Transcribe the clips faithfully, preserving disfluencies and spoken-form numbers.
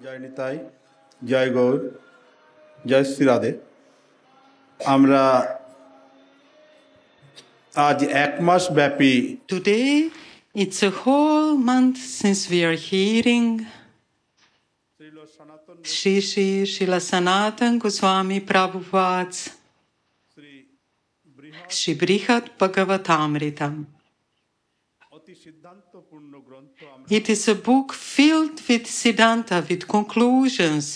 জয় নিতাই, জয় গৌর, জয় শ্রী রাধে। আমরা আজ এক মাস ব্যাপী Today, it's a whole month since we are hearing Shri Shri Srila Sanatan Goswami Prabhupada's Shri Brihad Bhagavatamritam. It is a book filled with Siddhanta, with conclusions.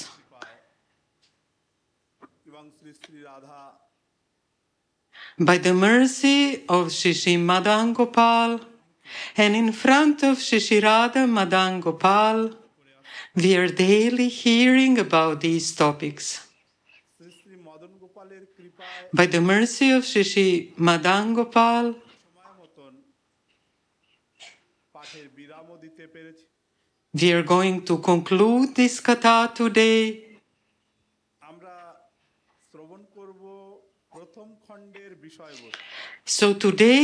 By the mercy of Shri Shri Madan Gopal, and in front of Shri Shri Radha Madan Gopal, we are daily hearing about these topics. By the mercy of Shri Shri Madan Gopal, we are going to conclude this katha today. So today,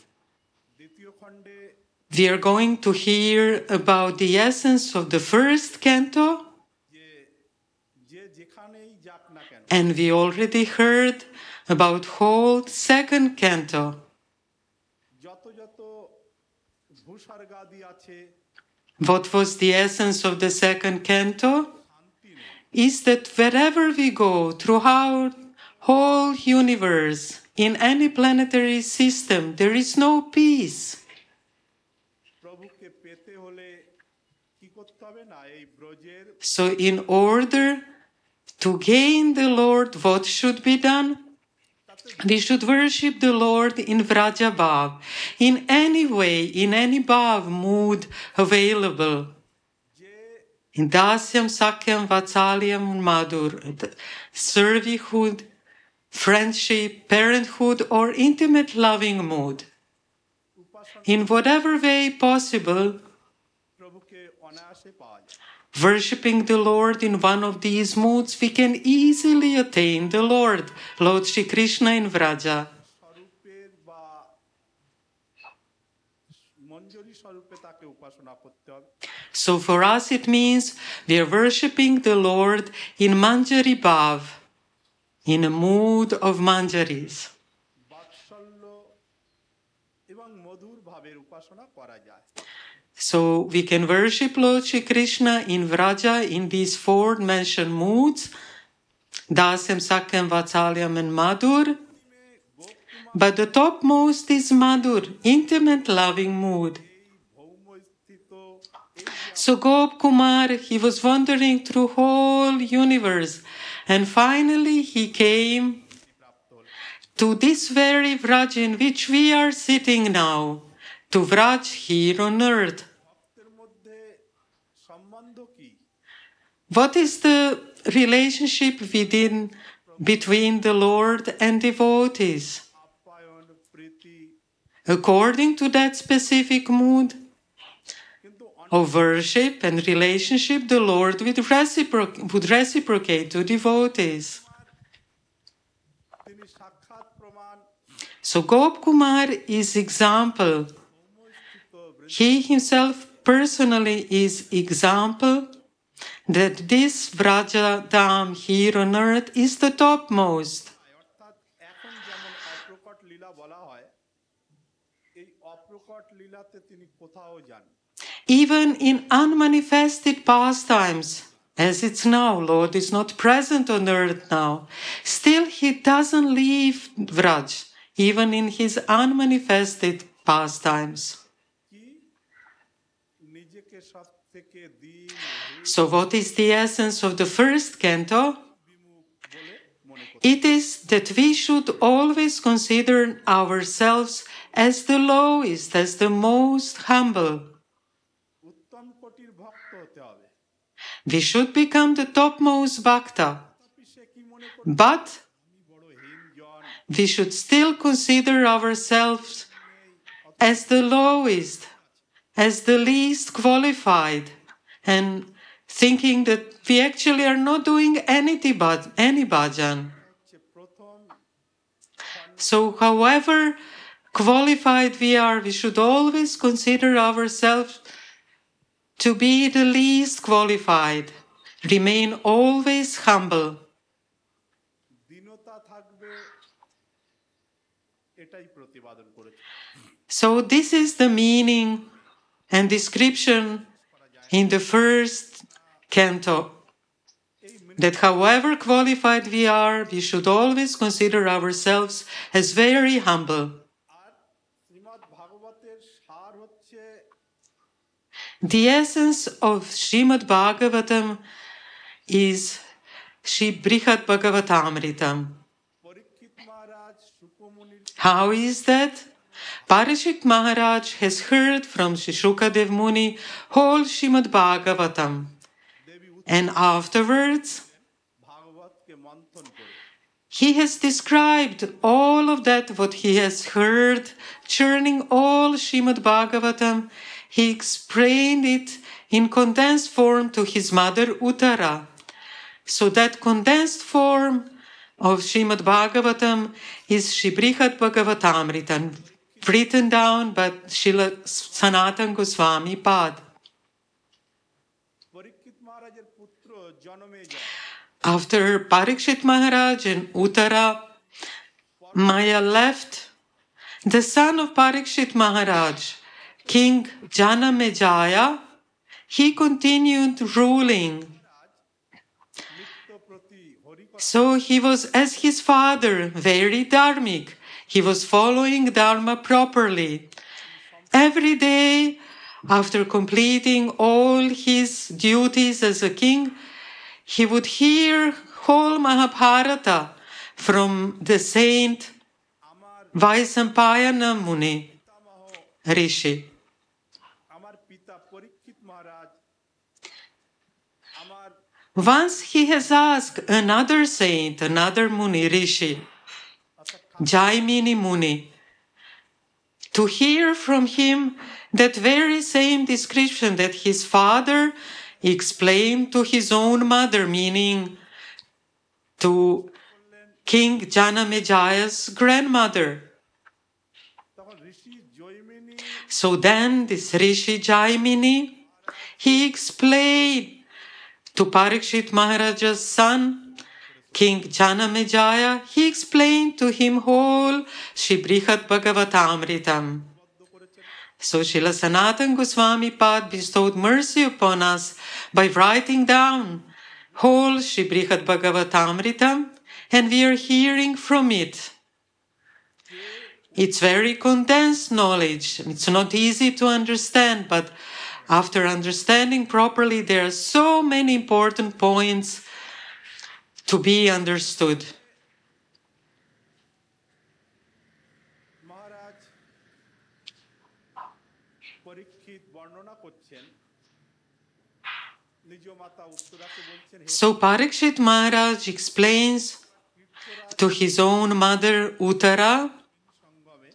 we are going to hear about the essence of the first canto, and we already heard about whole second canto. What was the essence of the second canto? Is that wherever we go throughout whole universe, in any planetary system, there is no peace. So in order to gain the Lord, what should be done? We should worship the Lord in Vraja Bhav, in any way, in any Bhav mood available. In Dasyam, Sakyam, Vatsalyam, Madhur, servitude, friendship, parenthood, or intimate loving mood. In whatever way possible, worshipping the Lord in one of these moods, we can easily attain the Lord, Lord Shri Krishna in Vraja. So for us it means we are worshipping the Lord in Manjari Bhav, in a mood of Manjaris. So we can worship Lord Shri Krishna in Vraja in these four mentioned moods, Dasyam, Sakyam, Vatsalyam, and Madhur. But the topmost is Madhur, intimate loving mood. So Gop Kumar, he was wandering through whole universe, and finally he came to this very Vraj in which we are sitting now, to Vraj here on earth. What is the relationship within, between the Lord and devotees? According to that specific mood of worship and relationship, the Lord would, recipro- would reciprocate to devotees. So Gop Kumar is example. He himself personally is example that this Vraja Dham here on earth is the topmost. Even in unmanifested pastimes, as it's now, Lord is not present on earth now, still he doesn't leave Vraj, even in his unmanifested pastimes. So what is the essence of the first canto? It is that we should always consider ourselves as the lowest, as the most humble. We should become the topmost bhakta, but we should still consider ourselves as the lowest, as the least qualified, and thinking that we actually are not doing anything but any bhajan. So however qualified we are, we should always consider ourselves to be the least qualified, remain always humble. দীনতা থাকবে এটাই প্রতিপাদন করেছে। So this is the meaning and description in the first canto, that however qualified we are, we should always consider ourselves as very humble. আর শ্রীমদ্ ভাগবতের সার হচ্ছে The essence of Srimad Bhagavatam is Shri Brihad Bhagavatamritam. Parikshit Maharaj সুকমুনির How is that? Parikshit Maharaj has heard from Shri Shukadev Muni whole Srimad Bhagavatam, Devi and afterwards ভাগবতকে মন্থন করে he has described all of that what he has heard, churning all Srimad Bhagavatam. He explained it in condensed form to his mother Uttara. So that condensed form of Srimad Bhagavatam is Shri Brihad Bhagavatamrita, written down by Srila Sanatana Goswami Pad. পরীক্ষিত মহারাজের পুত্র জনমে যায় After Parikshit Maharaj and Uttara Maya left, the son of Parikshit Maharaj, King Janamejaya, he continued ruling. নিত্য প্রতি হরিকথা So he was, as his father, very dharmic. He was following Dharma properly. Every day, after completing all his duties as a king, he would hear whole Mahabharata from the saint আমার Vaisampayana Muni পিতামহ Rishi. আমার পিতা পরীক্ষিত মহারাজ আমার Once he has asked another saint, another Muni Rishi, অর্থাৎ Jaimini Muni, to hear from him that very same description that his father explained to his own mother, meaning to King Janamejaya's grandmother. তখন ঋষি Jaimini So then this Rishi Jaimini, he explained to Parikshit Maharaja's son, King Janamejaya, he explained to him whole Shri Brihad Bhagavatamritam. So Srila Sanatana Goswami Pad bestowed mercy upon us by writing down whole Shri Brihad Bhagavatamritam, and we are hearing from it. It's very condensed knowledge. It's not easy to understand, but after understanding properly, there are so many important points to be understood. মহারাজ পরীক্ষিত বর্ণনা করছেন নিজ মাতা উত্তরাকে বলছেন হে So Parikshit Maharaj explains to his own mother Uttara. সঙ্গমে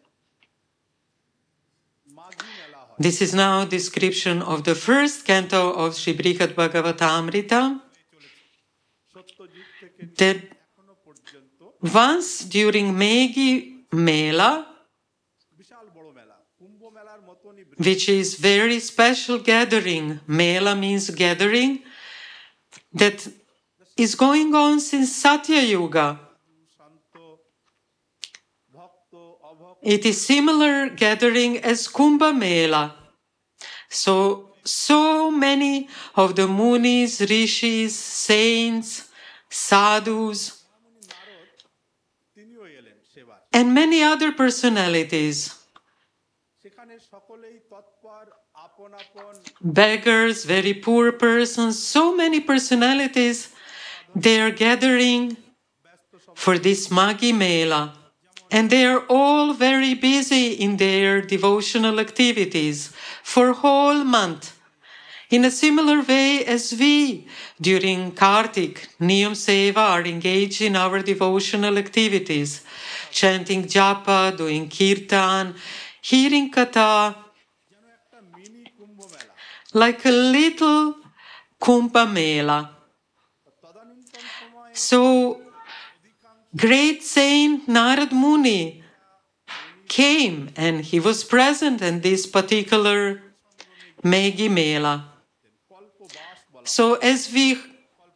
মাঘী মেলা হয় This is now a description of the first canto of Sri Brihad Bhagavatamrita. সত্যযুগ থেকে That এখনো পর্যন্ত once during Meghi Mela, বিশাল বড় মেলা কুম্ভ মেলার মতনই which is very special gathering, Mela means gathering, that is going on since Satya Yuga. শান্ত ভক্ত অভক্ত It is similar gathering as Kumbh Mela. So, so many of the munis, rishis, saints, sadhus, Narad তিনিও এলেন সেবার and many other personalities, সেখানে সকলেই তৎপর আপন আপন beggars, very poor persons, so many personalities, they are gathering ব্যস্ত সব for this Maghi Mela. And they are all very busy in their devotional activities for whole month. In a similar way as we, during Kartik, Niyam Seva, are engaged in our devotional activities, chanting japa, doing kirtan, hearing katha, যেন একটা mini কুম্ভ মেলা like a little Kumbh Mela. তদানীন্তন সময়ে So, great saint Narad Muni came and he was present in this particular Meghi Mela. কল্প বাস বলা So, as we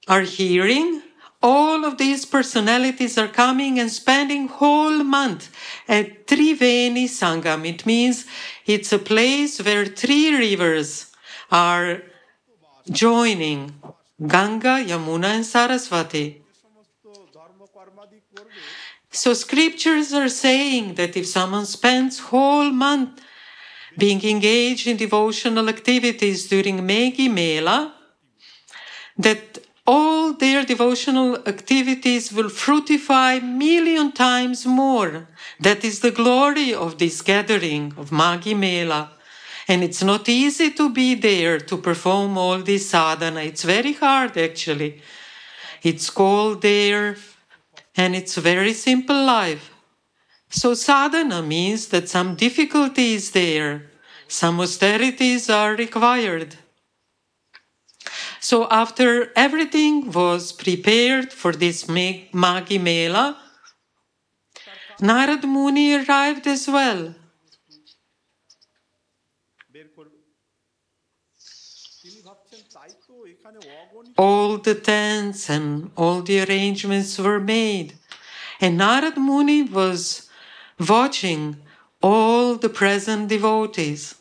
are hearing, all of these personalities are coming and spending whole month at Triveni Sangam. It means it's a place where three rivers are joining, Ganga, Yamuna and Saraswati. So scriptures are saying that if someone spends whole month being engaged in devotional activities during Meghi Mela, that all their devotional activities will fructify million times more. That is the glory of this gathering of Maghi Mela. And it's not easy to be there to perform all this sadhana. It's very hard actually. It's cold there and it's a very simple life. So sadhana means that some difficulty is there. Some austerities are required. So after everything was prepared for this Maghi Mela, Narad Muni arrived as well. All the tents and all the arrangements were made. And Narad Muni was watching all the present devotees.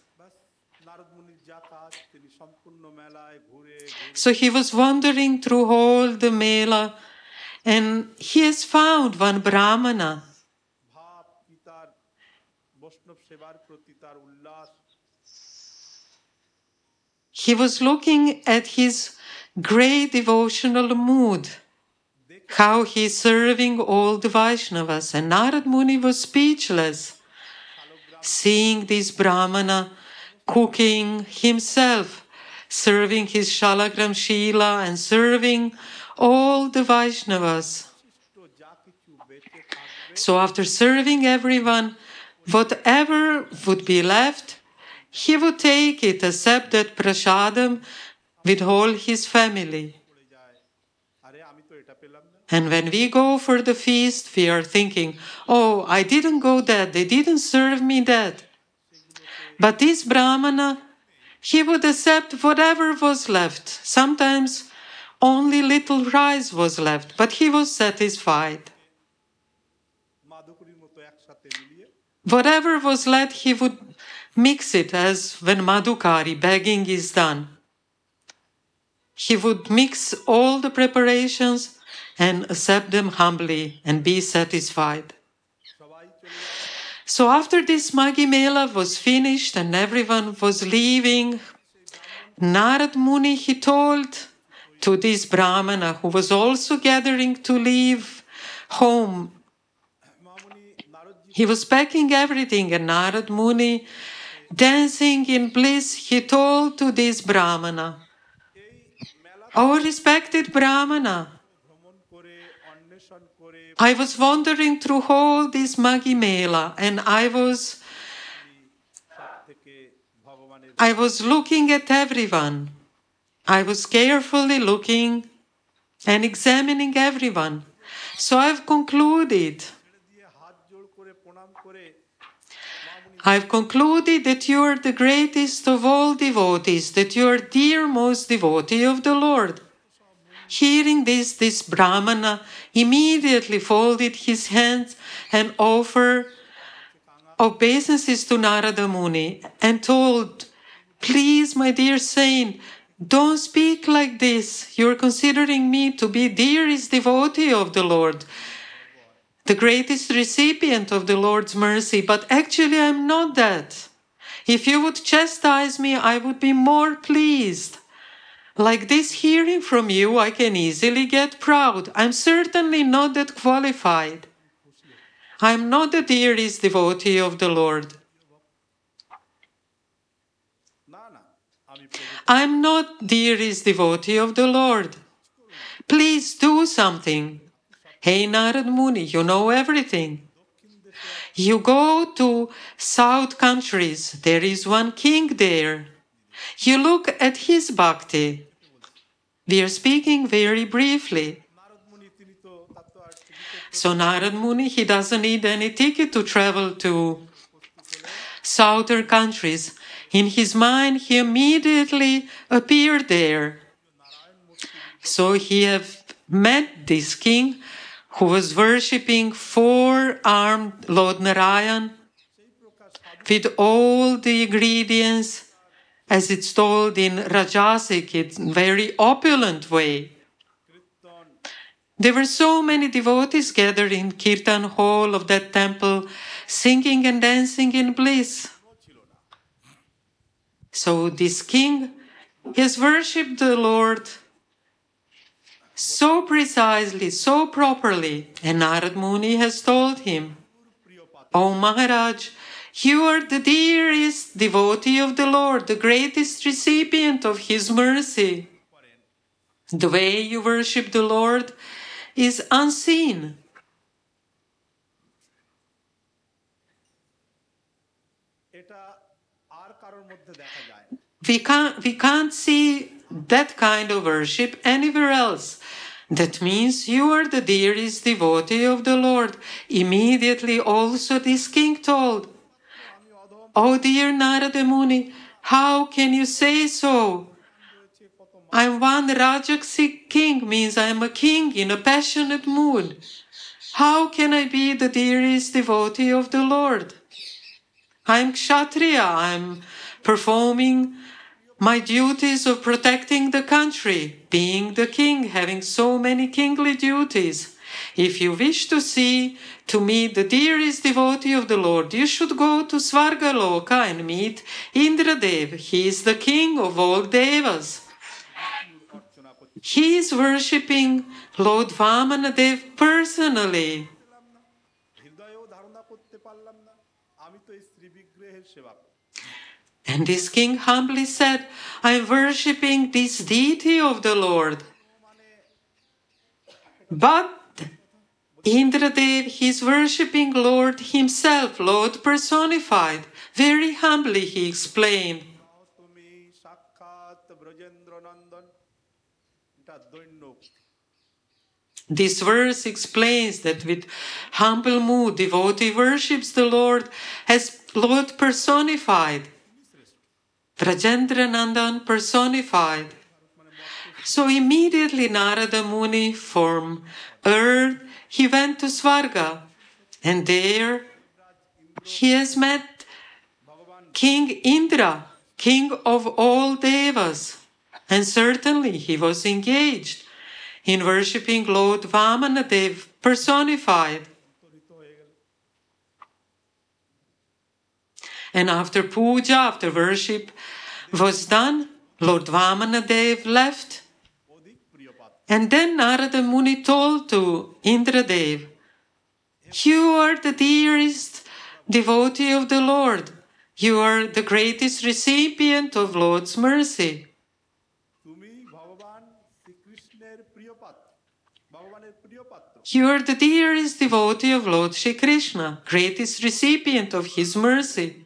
So he was wandering through all the Mela and he has found one Brahmana. He was looking at his great devotional mood, how he is serving all the Vaishnavas, and Narad Muni was speechless, seeing this Brahmana cooking himself, serving his Shalagram Shila and serving all the Vaishnavas. So after serving everyone, whatever would be left, he would take it, accept that prasadam with all his family. And when we go for the feast, we are thinking, oh, I didn't go that, they didn't serve me that. But this Brahmana, he would accept whatever was left. Sometimes only little rice was left, but he was satisfied. Whatever was left, he would mix it as when Madhukari, begging, is done. He would mix all the preparations and accept them humbly and be satisfied. So after this Maghi Mela was finished and everyone was leaving, Narad Muni, he told to this Brahmana who was also gathering to leave home. He was packing everything, and Narad Muni, dancing in bliss, he told to this Brahmana, "Oh, respected Brahmana, I was wandering through all this Maghi Mela, and I was, I was looking at everyone. I was carefully looking and examining everyone. So I've concluded, I've concluded that you are the greatest of all devotees, that you are dearmost devotee of the Lord." Hearing this, this Brahmana immediately folded his hands and offered obeisances to Narada Muni and told, "Please, my dear saint, don't speak like this. You're considering me to be dearest devotee of the Lord, the greatest recipient of the Lord's mercy, but actually I'm not that. If you would chastise me, I would be more pleased. Like this, hearing from you, I can easily get proud. I'm certainly not that qualified. I'm not the dearest devotee of the Lord. I'm not dearest devotee of the Lord. Please do something. Hey Narad Muni, you know everything. You go to south countries, there is one king there. You look at his bhakti." We are speaking very briefly. So Narad Muni, he doesn't need any ticket to travel to southern countries. In his mind, he immediately appeared there. So he have met this king who was worshipping four-armed Lord Narayan with all the ingredients, as it's told in Rajasic, it's very opulent way. There were so many devotees gathered in Kirtan hall of that temple, singing and dancing in bliss. So this king has worshipped the Lord so precisely, so properly, and Narad Muni has told him, "O Maharaj, you are the dearest devotee of the Lord, the greatest recipient of His mercy. The way you worship the Lord is unseen. We can't, we can't see that kind of worship anywhere else. That means you are the dearest devotee of the Lord." Immediately also this king told, "Oh dear Narada Muni, how can you say so? I'm one Rajasic king, means I'm a king in a passionate mood. How can I be the dearest devotee of the Lord? I'm Kshatriya, I'm performing my duties of protecting the country, being the king, having so many kingly duties. If you wish to see, to meet the dearest devotee of the Lord, you should go to Svargaloka and meet Indradev. He is the king of all devas. He is worshipping Lord Vamanadev personally." And this king humbly said, "I am worshipping this deity of the Lord." But Indradev, he is worshipping Lord himself, Lord personified. Very humbly he explained, this verse explains that with humble mood, devotee worships the Lord as Lord personified, Brajendra Nandan personified. So immediately Narada Muni from earth, he went to Svarga, and there he has met King Indra, king of all devas, and certainly he was engaged in worshipping Lord Vamanadev personified. And after puja, after worship was done, Lord Vamanadev left. And then Narada Muni told to Indradev, "You are the dearest devotee of the Lord. You are the greatest recipient of Lord's mercy. You are the dearest devotee of Lord Shri Krishna, greatest recipient of His mercy."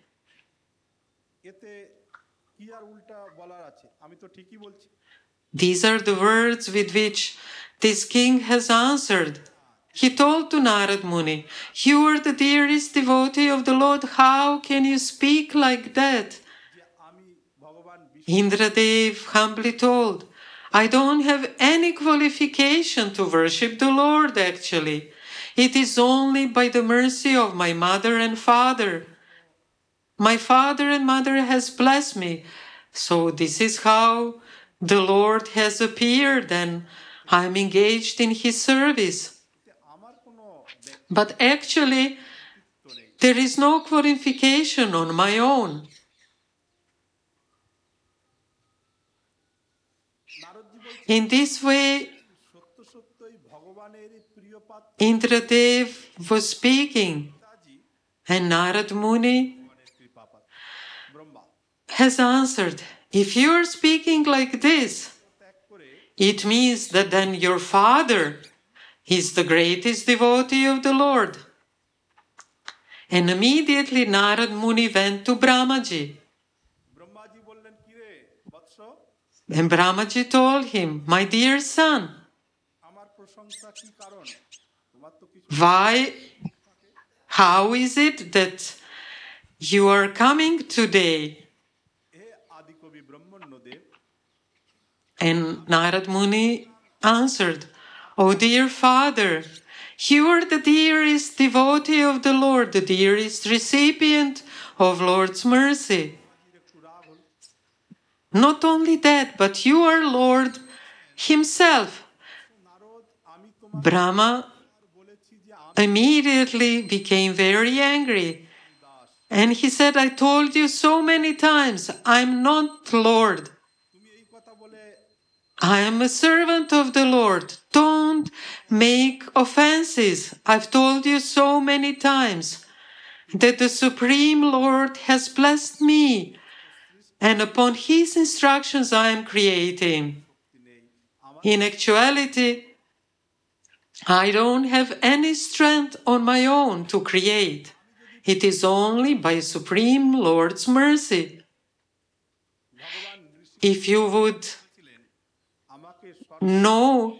These are the words with which this king has answered. He told to Narad Muni, "You are the dearest devotee of the Lord. How can you speak like that?" Indradev humbly told, "I don't have any qualification to worship the Lord actually. It is only by the mercy of my mother and father. My father and mother has blessed me. So this is how the Lord has appeared and I am engaged in His service. But actually, there is no qualification on my own." In this way, Indradev was speaking, and Narad Muni has answered, "If you are speaking like this, it means that then your father is the greatest devotee of the Lord." And immediately Narad Muni went to Brahmaji. And Brahmaji told him, "My dear son, why, how is it that you are coming today?" And Narad Muni answered, "O dear Father, you are the dearest devotee of the Lord, the dearest recipient of Lord's mercy. Not only that, but you are Lord Himself." Brahma immediately became very angry. And he said, "I told you so many times, I'm not Lord. I am a servant of the Lord. Don't make offenses. I've told you so many times that the Supreme Lord has blessed me, and upon His instructions I am creating. In actuality, I don't have any strength on my own to create. It is only by Supreme Lord's mercy. If you would know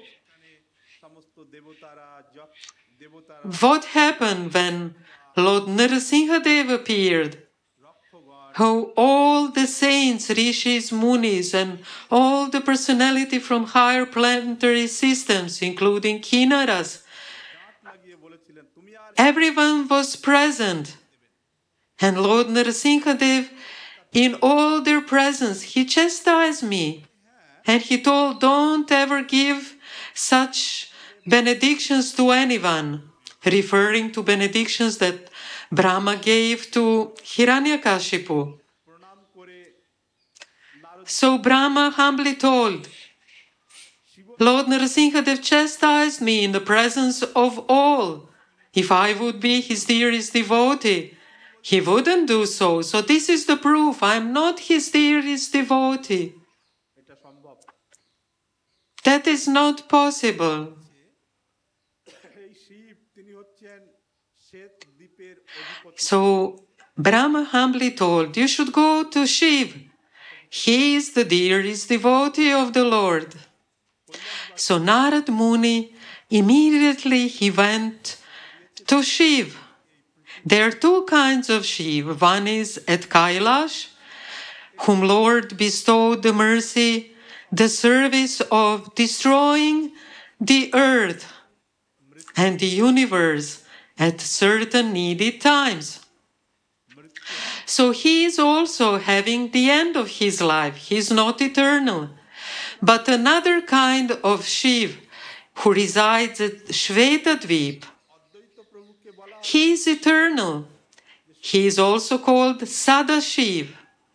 what happened when Lord Narasimhadev appeared, how all the saints, rishis, munis, and all the personality from higher planetary systems, including Kinnaras, everyone was present. And Lord Narasimhadev, in all their presence, he chastised me. And he told, "Don't ever give such benedictions to anyone," referring to benedictions that Brahma gave to Hiranyakashipu. So Brahma humbly told, "Lord Narasimhadev chastised me in the presence of all. If I would be his dearest devotee, he wouldn't do so. So this is the proof, I'm not his dearest devotee." That is not possible. So Brahma humbly told, "You should go to Shiv. He is the dearest devotee of the Lord." So Narad Muni, immediately he went to Shiv. There are two kinds of Shiv. One is at Kailash, whom Lord bestowed the mercy, the service of destroying the earth and the universe at certain needed times. So he is also having the end of his life. He is not eternal. But another kind of Shiv who resides at Shvetadvip, he is eternal. He is also called Sadashiv.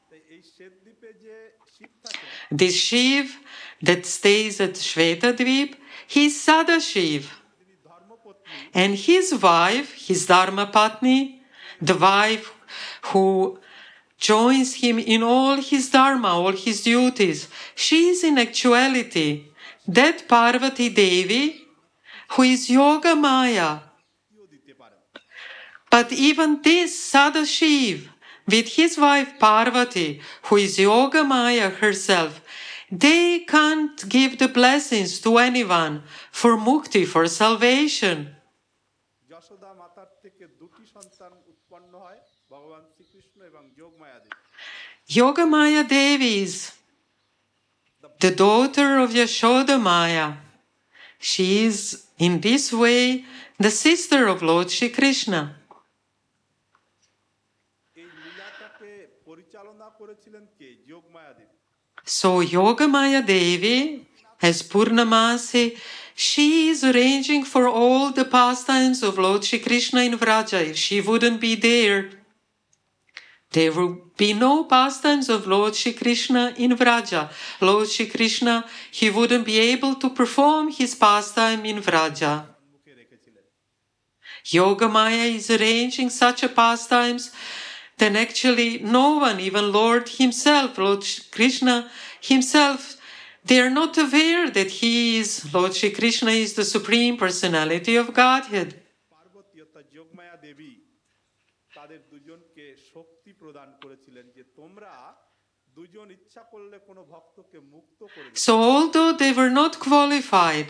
This Shiv that stays at Shvetadvip, he is Sadashiv. And his wife, his Dharma Patni, the wife who joins him in all his Dharma, all his duties, she is in actuality that Parvati Devi who is Yoga Maya. But even this Sadashiv, with his wife Parvati, who is Yoga Maya herself, they can't give the blessings to anyone for mukti, for salvation. Yoga Maya Devi is the daughter of Yashoda Maya. She is, in this way, the sister of Lord Shri Krishna. So Yoga Maya Devi, as Purnamasi, she is arranging for all the pastimes of Lord Shri Krishna in Vraja. If she wouldn't be there, there would be no pastimes of Lord Shri Krishna in Vraja. Lord Shri Krishna, he wouldn't be able to perform his pastime in Vraja. Yoga Maya is arranging such a pastimes, then actually no one, even Lord himself, Lord Krishna himself, they are not aware that he is, Lord Shri Krishna is the Supreme Personality of Godhead. So although they were not qualified,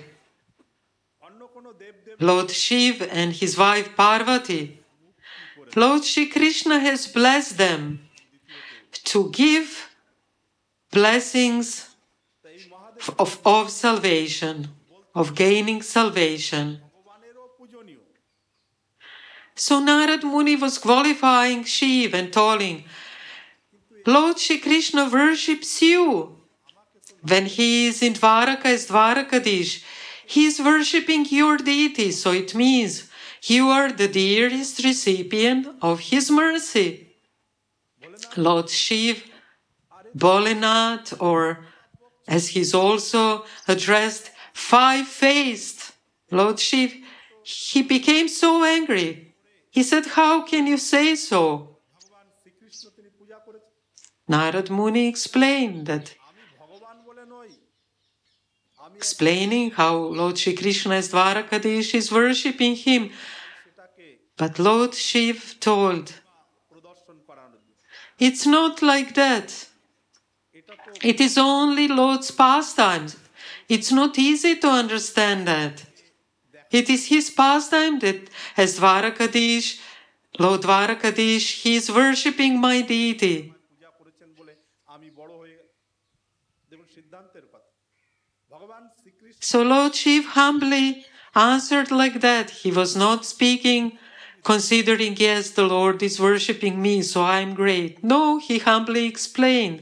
Lord Shiv and his wife Parvati, Lord Shri Krishna has blessed them to give blessings of, of salvation. of gaining salvation. ভগবানেরও পূজনীয়। So Narad Muni was qualifying Shiv and telling, Lord Shri Krishna worships you. When he is in Dwaraka as Dwarakadish, he is worshipping your deity, so it means you are the dearest recipient of his mercy. Lord Shiv, Bholinath, or as he's also addressed, five-faced Lord Shiv, he became so angry. He said, how can you say so? ভগবান শ্রীকৃষ্ণ তিনি পূজা করেছেন। Narad Muni explained that, আমি ভগবান বলে নই, আমি explaining how Lord Shri Krishna as Dwarakadish is worshipping him. সেটাকে But Lord Shiv told, প্রদর্শন করানোর জন্য। it's not like that. এটা তো It is only Lord's pastimes. It's not easy to understand that. It is his pastime that as Dwarakadish, Lord Dwarakadish, he is worshipping my deity. পূজা করেছেন বলে আমি বড় হয়ে গেলাম। দেখুন সিদ্ধান্তের কথা। ভগবান Shrikrishna So Lord Shiv humbly answered like that. He was not speaking considering, yes, the Lord is worshipping me, so I'm great. No, he humbly explained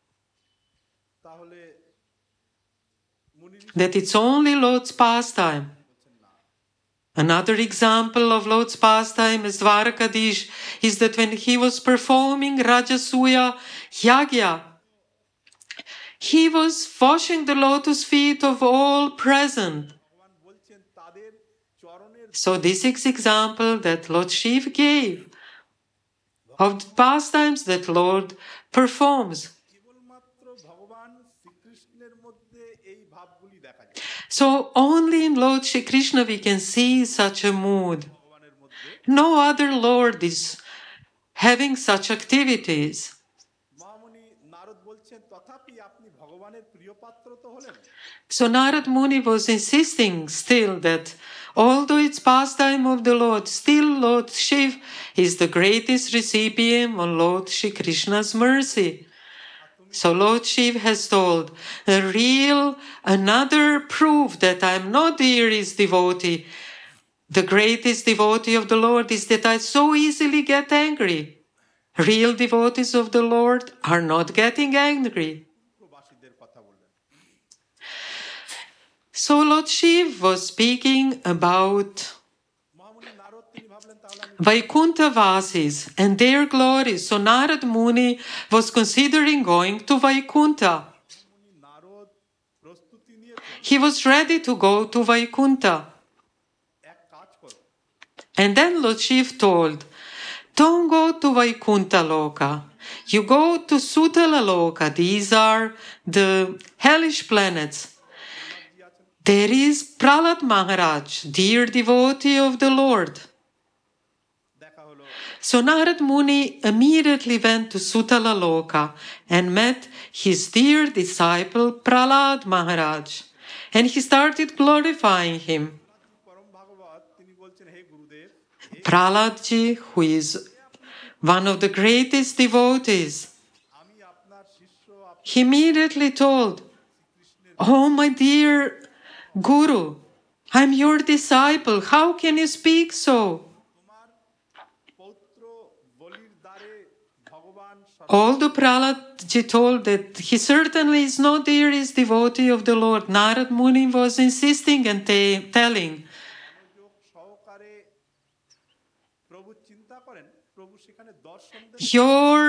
তাহলে মুনি that it's only Lord's pastime. Another example of Lord's pastime as Dwarakadish is that when he was performing Rajasuya Yagya, he was washing the lotus feet of all present. ভগবান বলছেন তাদের চরণের So this is example that Lord Shiv gave of the pastimes that Lord performs. কেবলমাত্র ভগবান শ্রীকৃষ্ণের মধ্যে এই ভাবগুলি দেখা যায়। So only in Lord Shri Krishna we can see such a mood. ভগবানের মধ্যে No other Lord is having such activities. মহামুনি Narad বলছেন তথাপি আপনি ভগবানের প্রিয় পাত্র তো হলেন। So Narad Muni was insisting still that although it's pastime of the Lord, still Lord Shiv is the greatest recipient of Lord Shri Krishna's mercy. So Lord Shiv has told, a real, another proof that I'm not the dearest devotee, the greatest devotee of the Lord is that I so easily get angry. Real devotees of the Lord are not getting angry. প্রবাসীদের কথা বললেন। So Lord Shiv was speaking about মহামুনি Narad তিনি ভাবলেন তাহলে আমি Vaikuntha Vasis and their glories. So Narad Muni was considering going to Vaikuntha. মহামুনি Narad প্রস্তুতি নিয়েছেন He was ready to go to Vaikuntha. এক কাজ করো And then Lord Shiv told, don't go to Vaikuntha Loka. You go to Sutala Loka. These are the hellish planets. প্রহ্লাদজি আছেন There is Prahlad Maharaj, dear devotee of the Lord. দেখা হলো So Narad Muni immediately went to Sutala Loka and met his dear disciple Prahlad Maharaj. And he started glorifying him. প্রহ্লাদজি পরম ভাগবত তিনি বলছেন হে গুরুদেব Prahladji, who is one of the greatest devotees, আমি আপনার শিষ্য আপ- he immediately told, oh my dear Guru, I'm your disciple. How can you speak so? তোমার পৌত্র বলির দ্বারে ভগবান সর্ব- Although Prahladji told that he certainly is not the dearest devotee of the Lord, Narad Muni was insisting and ta- telling, মনোযোগ সহকারে প্রভু চিন্তা করেন প্রভু সেখানে দর্শন দেন your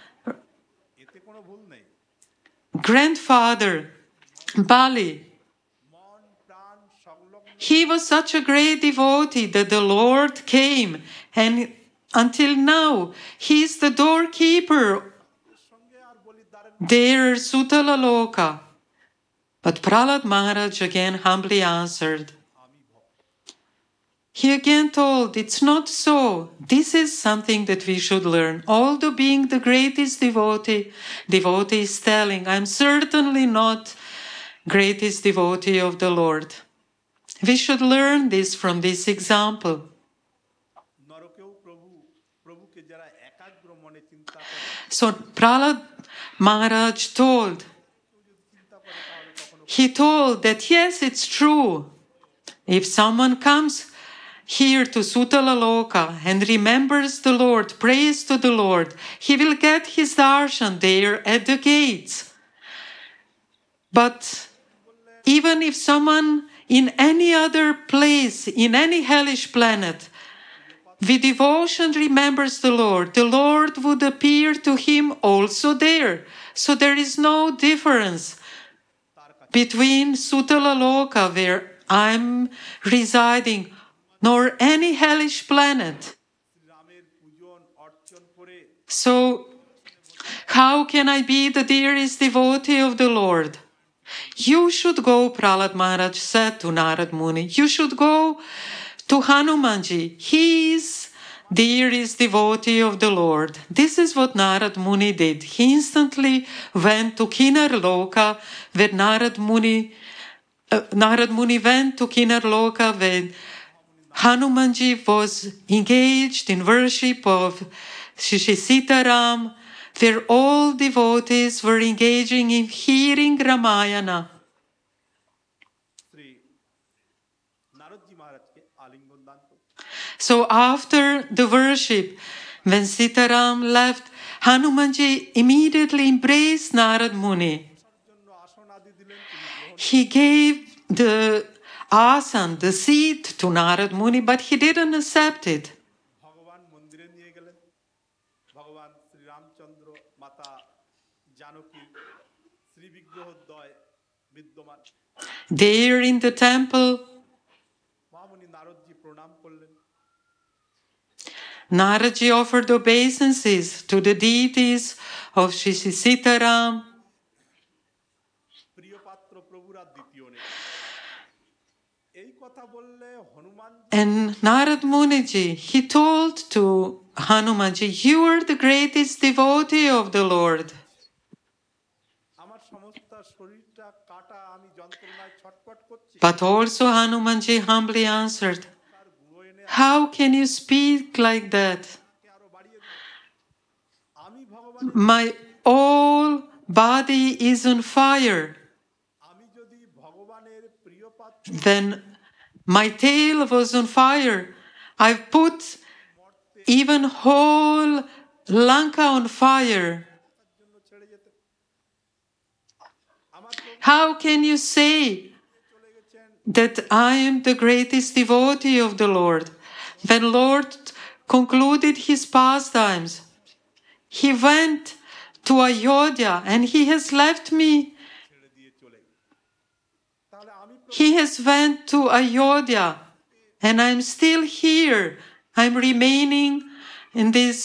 এতে কোনো ভুল নেই grandfather, Bali, মন প্রাণ সংলগ্ন he was such a great devotee that the Lord came, and until now, he is the doorkeeper সঙ্গে আর বলির দ্বারে there, Sutala Loka. But Prahlad Maharaj again humbly answered. আমি ভক্ত He again told, it's not so. This is something that we should learn. Although being the greatest devotee, devotee is telling, I'm certainly not greatest devotee of the Lord. We should learn this from this example. নরকেও প্রভু প্রভুকে যারা একাগ্র মনে চিন্তা করে So Prahlad Maharaj told, কেউ যদি চিন্তা করে তাহলে কখনো he told that yes, it's true. if someone comes here to Sutalaloka and remembers the Lord, prays to the Lord, he will get his darshan there at the gates. But even if someone in any other place, in any hellish planet, with devotion remembers the Lord, the Lord would appear to him also there. So there is no difference between Sutalaloka, where I'm residing, nor any hellish planet. রামের পূজন অর্চন করে So, how can I be the dearest devotee of the Lord? You should go, Prahlad Maharaj said to Narad Muni, you should go to Hanumanji. He is dearest devotee of the Lord. This is what Narad Muni did. He instantly went to Kinar Loka, where Narad Muni, uh, Narad Muni went to Kinar Loka when Hanumanji was engaged in worship of Shri Sitaram, where all devotees were engaging in hearing Ramayana. Shri Naradji মহারাজকে আলিঙ্গন দান করত। So after the worship, when Sitaram left, Hanumanji immediately embraced Narad Muni. জন্য আসন আদি দিলেন, তিনি গ্রহণ He gave the asan, the seat to Narad Muni, but he didn't accept it. ভগবান মন্দিরে নিয়ে গেলেন। ভগবান শ্রীরামচন্দ্র মাতা জানকীর শ্রীবিগ্রহদ্বয় বিদ্যমান। There in the temple, মহামুনি Naradji প্রণাম করলেন। Naradji offered obeisances to the deities of Shri Sitaram. প্রিয় পাত্র প্রভুরা দ্বিতীয় নেই। এই কথা বললে Hanuman And Narad Muniji, he told to Hanumanji, you are the greatest devotee of the Lord. আমার সমস্ত শরীরটা কাটা, আমি যন্ত্রণায় ছটফট করছি। But also Hanumanji humbly answered, তার গুঁড়ো এনে how can you speak like that? আমাকে আরো বাড়িয়ে দিল। আমি ভগবানের My whole body is on fire. আমি যদি ভগবানের প্রিয় পাত্র When my tail was on fire, I've put even whole Lanka on fire. জন্য ছেড়ে যেতে, আমার প্রভু How can you say চলে গেছেন। that I am the greatest devotee of the Lord? When Lord concluded his pastimes, he went to Ayodhya and he has left me. ছেড়ে দিয়ে চলে গেল। তাহলে আমি প্রভু He has went to Ayodhya and I'm still here. I'm remaining in this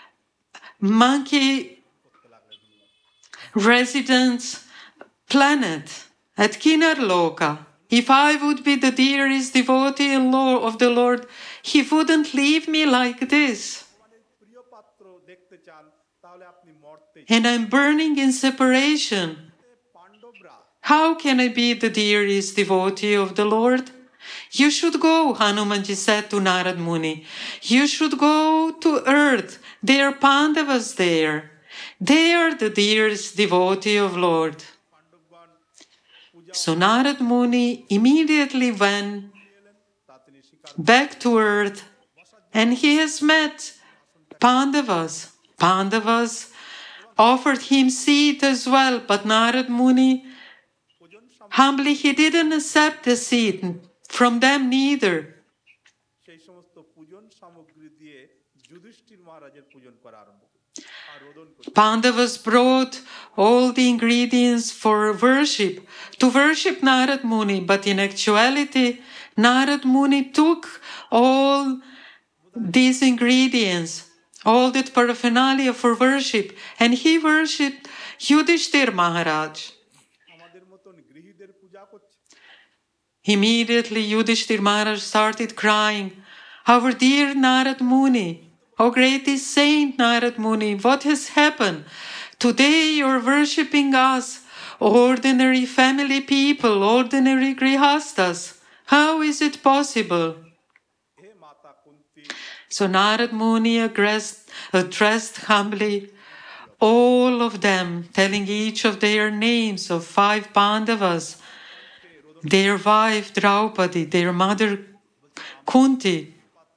monkey করতে লাগলেন Hanuman. residence planet at Kinarloka. If I would be the dearest devotee of the Lord, he wouldn't leave me like this. ভগবানের প্রিয় পাত্র দেখতে চান, তাহলে আপনি মরতে। And I'm burning in separation. পাণ্ডবরা How can I be the dearest devotee of the Lord? You should go, Hanumanji said to Narad Muni. You should go to earth. There are Pandavas there. They are the dearest devotee of Lord. পাণ্ডবগণ Puja So Narad Muni immediately went এলেন, তা তিনি স্বীকার back to earth and he has met Pandavas. Pandavas offered him seat as well, but Narad Muni, Pujan some- humbly, he didn't accept the seat from them neither. সেই সমস্ত পূজন সামগ্রী দিয়ে যুধিষ্ঠির মহারাজের পূজন করা আরম্ভ করলেন আর রোদন করলেন। Pandavas brought all the ingredients for worship to worship Narad Muni, but in actuality, Narad Muni took all these ingredients, all that paraphernalia for worship, and he worshipped Yudhishthir Maharaj. আমাদের মতন গৃহীদের পূজা করছে। Immediately, Yudhishthir Maharaj started crying, our dear Narad Muni, oh greatest saint Narad Muni, what has happened? Today you're worshipping us, ordinary family people, ordinary grihastas. How is it possible? হে মাতা Kunti, So Narad Muni addressed, addressed humbly all of them, telling each of their names of five Pandavas. their wife Draupadi, their mother Kunti,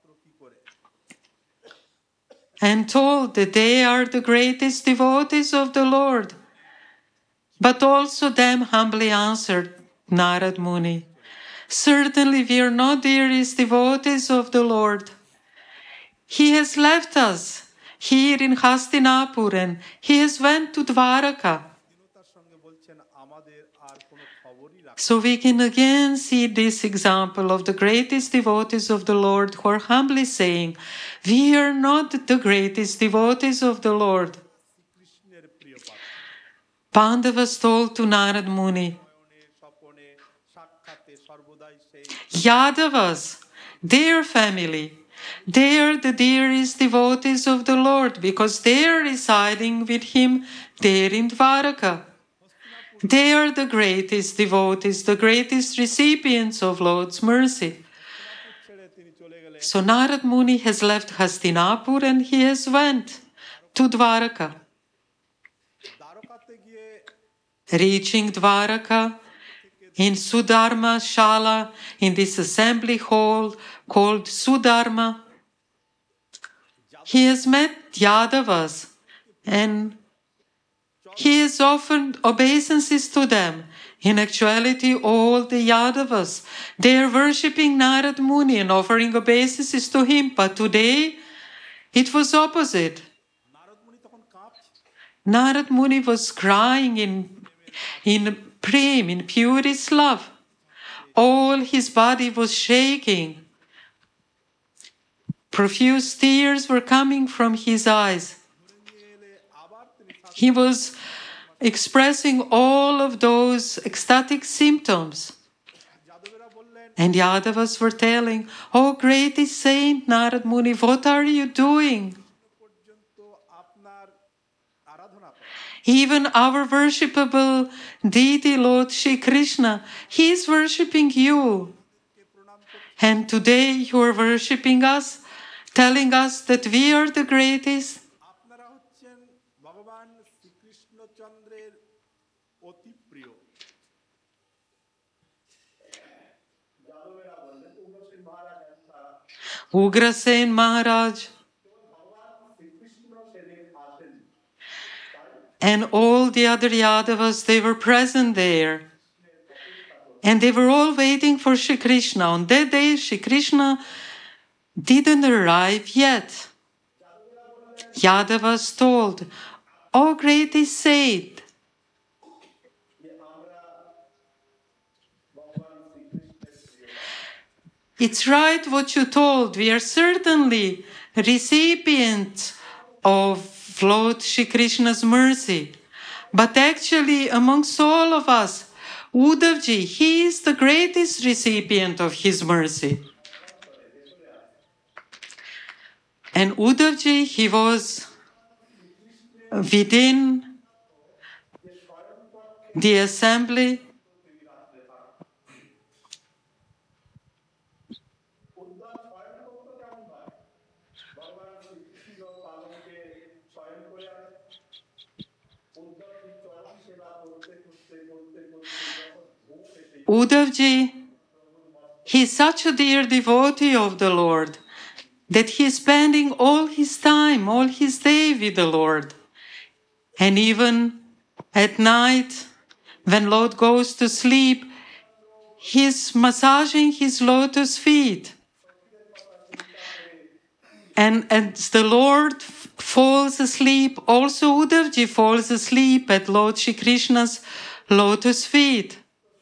and told that they are the greatest devotees of the Lord. But also them humbly answered Narad Muni, certainly we are not dearest devotees of the Lord. He has left us here in Hastinapur and he has went to Dwaraka. So we can again see this example of the greatest devotees of the Lord who are humbly saying, we are not the greatest devotees of the Lord. Pandavas told to Narad Muni, Yadavas, their family, they are the dearest devotees of the Lord because they are residing with him there in Dwaraka. They are the greatest devotees, the greatest recipients of Lord's mercy. So Narad Muni has left Hastinapur and he has went to Dwaraka. Reaching Dwaraka, in Sudharma Shala, in this assembly hall called Sudharma, he has met Yadavas and he has offered obeisances to them. In actuality, all the Yadavas, they are worshipping Narad Muni and offering obeisances to him. But today, it was opposite. Narad Muni was crying in, in prem, in purest love. All his body was shaking. Profuse tears were coming from his eyes. He was expressing all of those ecstatic symptoms. And Yadavas were telling, oh greatest saint Narad Muni, what are you doing? Even our worshipable deity, Lord Shri Krishna, he is worshipping you. And today you are worshipping us, telling us that we are the greatest. Ugrasen Maharaj and all the other Yadavas, they were present there. And they were all waiting for Shri Krishna. On that day, Shri Krishna didn't arrive yet. Yadavas told, oh greatest saint, it's right what you told. We are certainly recipients of Lord Shri Krishna's mercy. But actually, amongst all of us, Uddhavji, he is the greatest recipient of his mercy. And Uddhavji, he was within the assembly. Uddhavji, he is such a dear devotee of the Lord that he is spending all his time, all his day with the Lord. And even at night, when Lord goes to sleep, he is massaging his lotus feet. And as the Lord falls asleep, also Uddhavji falls asleep at Lord Shri Krishna's lotus feet.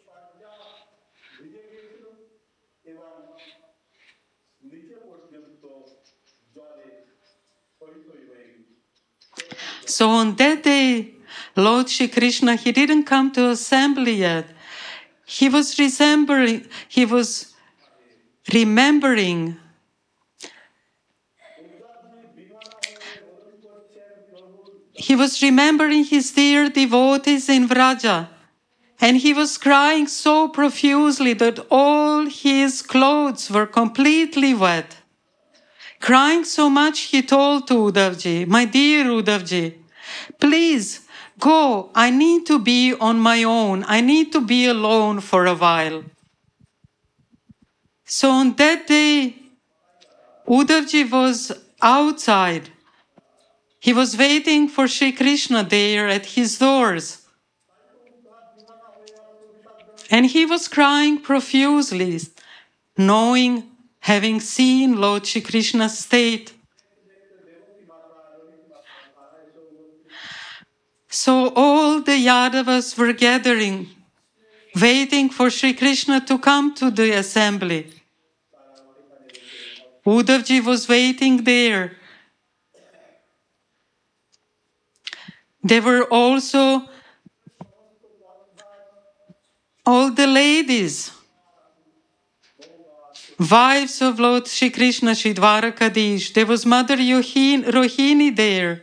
So on that day, Lord Shri Krishna, he didn't come to assembly yet. He was remembering, he was remembering He was remembering his dear devotees in Vraja. And he was crying so profusely that all his clothes were completely wet. Crying so much, he told to Uddhavji, my dear Uddhavji, please Go, I need to be on my own. I need to be alone for a while. So on that day, Uddhavji was outside. He was waiting for Sri Krishna there at his doors. And he was crying profusely, knowing, having seen Lord Shri Krishna's state. So all the Yadavas were gathering, waiting for Sri Krishna to come to the assembly. Uddhavji was waiting there. There were also all the ladies, wives of Lord Shri Krishna, Shri Dwarakadish. There was Mother Yohin, Rohini there.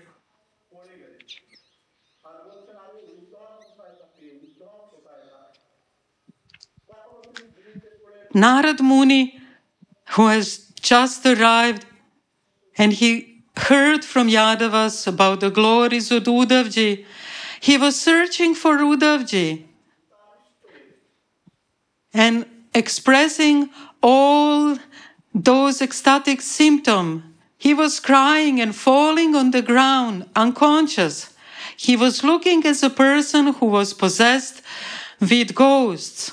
Narad Muni, who has just arrived, and he heard from Yadavas about the glories of Uddhavji. He was searching for Uddhavji and expressing all those ecstatic symptoms. He was crying and falling on the ground, unconscious. He was looking as a person who was possessed with ghosts.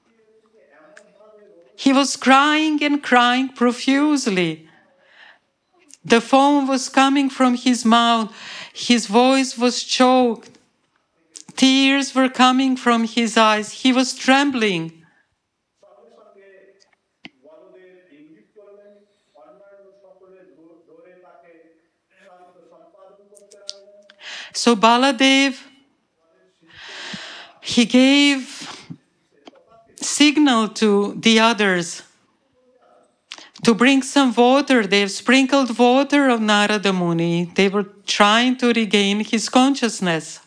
He was crying and crying profusely. The foam was coming from his mouth. His voice was choked. Tears were coming from his eyes. He was trembling. So Baladev, he gave signal to the others to bring some water. They've sprinkled water on Narada Muni. They were trying to regain his consciousness.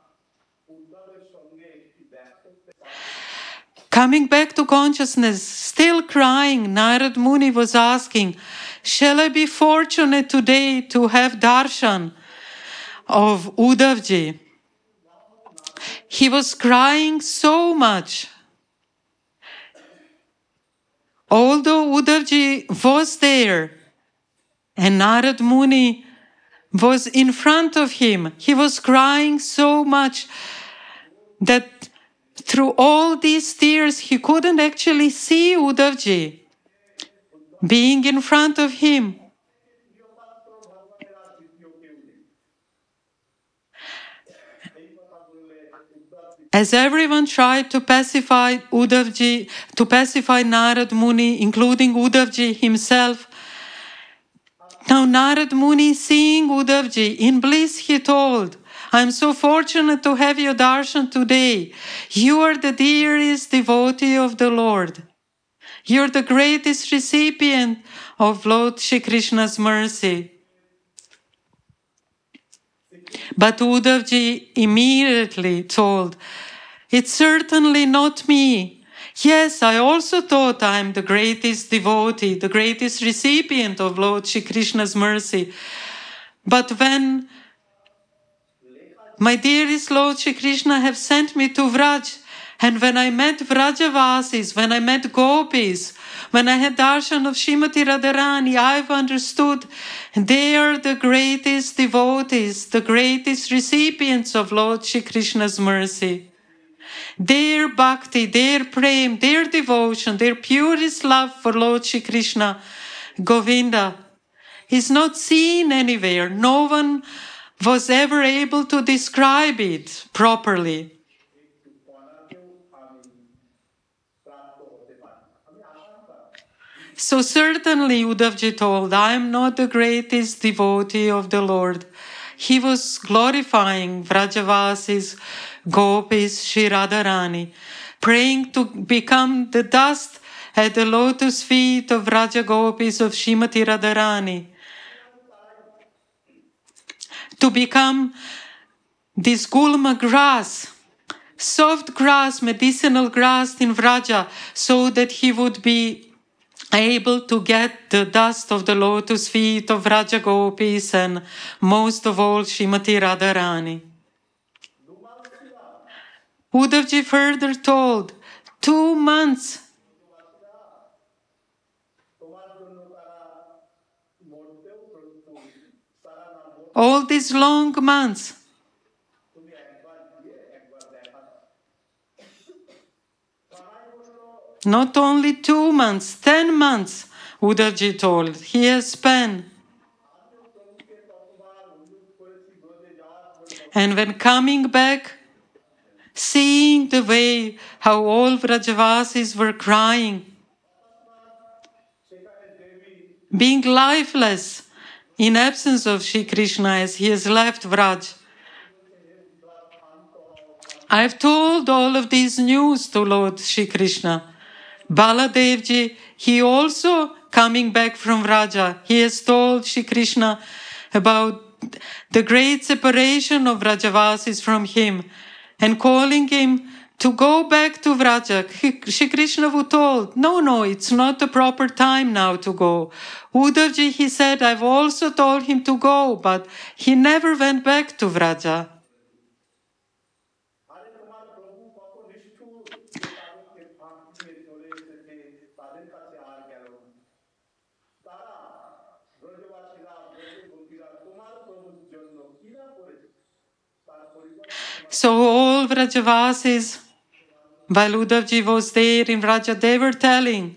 Coming back to consciousness, still crying, Narada Muni was asking, shall I be fortunate today to have darshan of Uddhavji? He was crying so much. Although Uddhavji was there and Narad Muni was in front of him, he was crying so much that through all these tears he couldn't actually see Uddhavji being in front of him. As everyone tried to pacify Uddhavji, to pacify Narad Muni, including Uddhavji himself, now Narad Muni, seeing Uddhavji in bliss, he told, I'm so fortunate to have your darshan today. You are the dearest devotee of the Lord. You're the greatest recipient of Lord Shri Krishna's mercy. But Uddhavji immediately told, it's certainly not me. Yes, I also thought I'm the greatest devotee, the greatest recipient of Lord Shri Krishna's mercy. But when my dearest Lord Shri Krishna have sent me to Vraj, and when I met Vrajavasis, when I met Gopis, when I had darshan of Srimati Radharani, I've understood they are the greatest devotees, the greatest recipients of Lord Shri Krishna's mercy. Their bhakti, their prem, their devotion, their purest love for Lord Shri Krishna, Govinda, is not seen anywhere. No one was ever able to describe it properly. So certainly Uddhavji told, I am not the greatest devotee of the Lord. He was glorifying Vrajavasis, Gopis, Shri Radharani, praying to become the dust at the lotus feet of Vraja Gopis of Srimati Radharani, to become this gulma grass, soft grass, medicinal grass in Vraja, so that he would be able to get the dust of the lotus feet of Vraja Gopis and most of all Srimati Radharani. Uddhavji further told, two months. All these long months. Not only two months, ten months, Uddhavji told, he has spent. And when coming back, seeing the way how all Vrajavasis were crying, being lifeless in absence of Shri Krishna as he has left Vraj. I've told all of these news to Lord Shri Krishna. Baladevji, he also coming back from Vraja, he has told Shri Krishna about the great separation of Vrajavasis from him and calling him to go back to Vraja. Shri Krishna was told, no, no, it's not the proper time now to go. Uddhavji, he said, I've also told him to go, but he never went back to Vraja. So all Vrajavasis, while Uddhavji was there in Vraja, they were telling,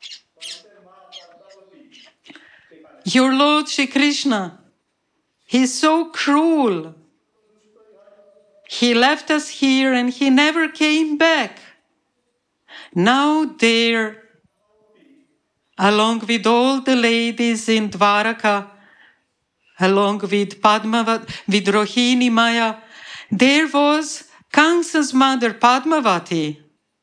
your Lord Shri Krishna, he's so cruel. He left us here and he never came back. Now there, along with all the ladies in Dwaraka, along with Padmavat, with Rohini Maya, there was Kamsa's mother Padmavati.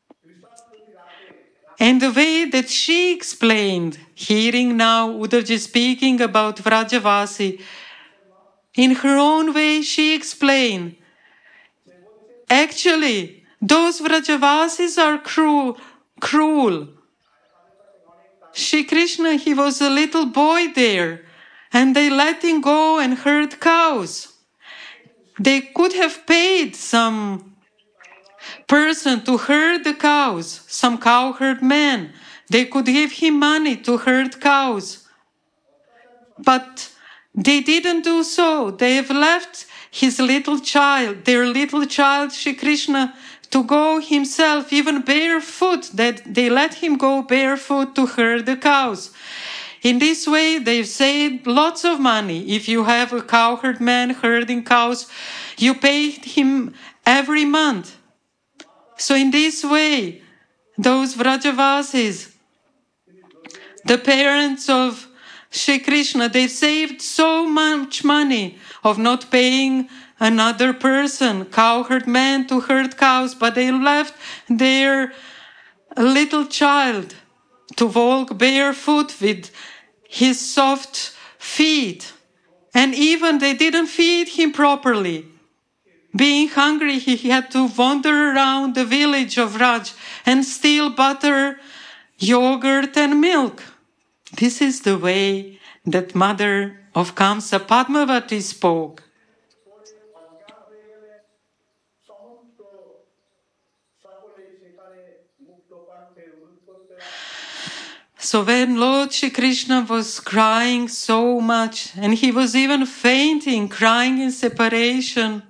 And the way that she explained, hearing now Uddhavji speaking about Vrajavasi, in her own way she explained, actually, those Vrajavasis are cruel. cruel. Shri Krishna, he was a little boy there, and they let him go and herd cows. They could have paid some person to herd the cows, some cowherd man. They could give him money to herd cows. But they didn't do so. They have left his little child, their little child, Shri Krishna, to go himself, even barefoot. That they let him go barefoot to herd the cows. In this way, they've saved lots of money. If you have a cowherd man herding cows, you pay him every month. So in this way, those Vrajavasis, the parents of Shri Krishna, they saved so much money of not paying another person, cowherd man, to herd cows, but they left their little child to walk barefoot with his soft feet. And even they didn't feed him properly. Being hungry, he had to wander around the village of Raj and steal butter, yogurt, and milk. This is the way that mother of Kamsa, Padmavati, spoke. So when Lord Shri Krishna was crying so much, and he was even fainting, crying in separation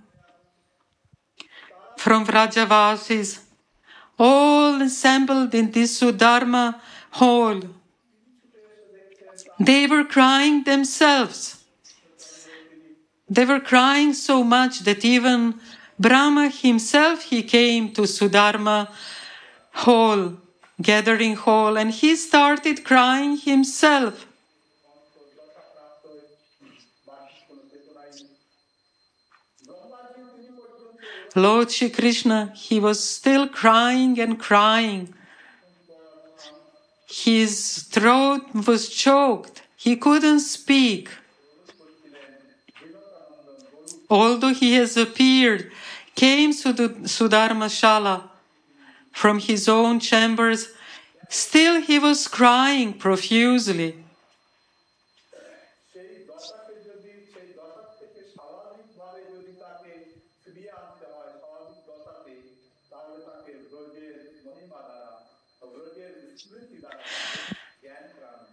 from Vrajavasis, all assembled in this Sudharma hall, they were crying themselves. They were crying so much that even Brahma himself, he came to Sudharma hall, gathering hall, and he started crying himself. Lord Shri Krishna, he was still crying and crying. His throat was choked. He couldn't speak. Although he has appeared, came to the Sudharma Shala from his own chambers, still he was crying profusely.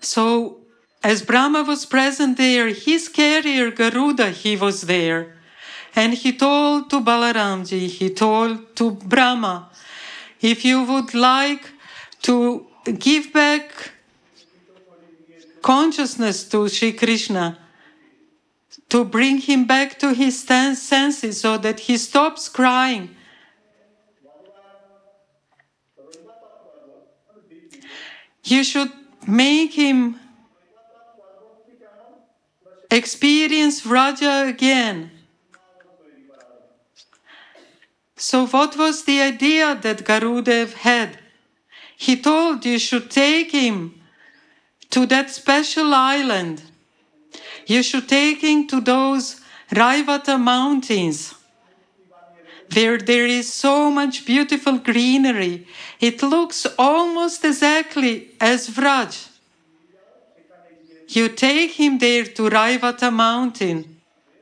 So, as Brahma was present there, his carrier Garuda, he was there. And he told to Balaramji, he told to Brahma, if you would like to give back consciousness to Sri Krishna, to bring him back to his senses so that he stops crying, you should make him experience Vraja again. So what was the idea that Garudev had? He told you should take him to that special island. You should take him to those Raivata mountains, where there is so much beautiful greenery. It looks almost exactly as Vraj. You take him there to Raivata mountain.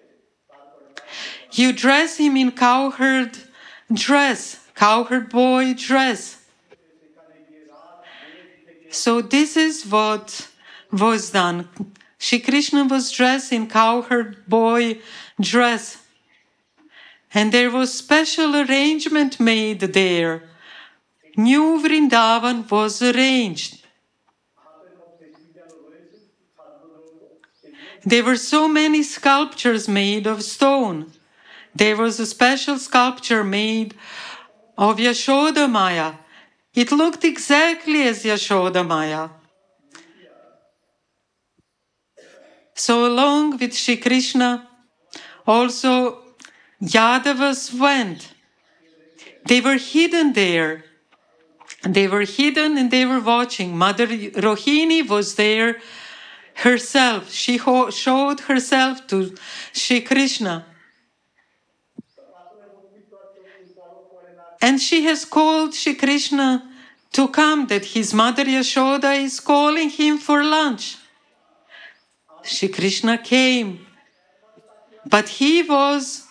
You dress him in cowherd dress, cowherd boy dress. So this is what was done. Shri Krishna was dressed in cowherd boy dress. And there was special arrangement made there. New Vrindavan was arranged. There were so many sculptures made of stone. There was a special sculpture made of Yashoda Maya. It looked exactly as Yashoda Maya. So along with Shri Krishna, also Yadavas went. They were hidden there. They were hidden and they were watching. Mother Rohini was there herself. She showed herself to Shri Krishna. And she has called Shri Krishna to come, that his mother Yashoda is calling him for lunch. Shri Krishna came, but he was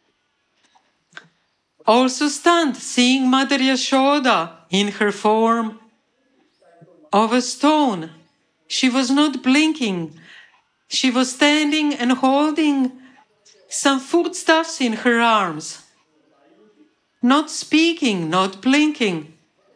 also stunned, seeing Mother Yashoda in her form of a stone. She was not blinking. She was standing and holding some foodstuffs in her arms. Not speaking, not blinking.